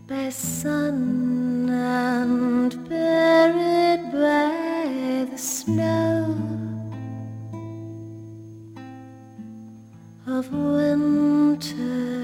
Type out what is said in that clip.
by sun and buried by the snow of winter.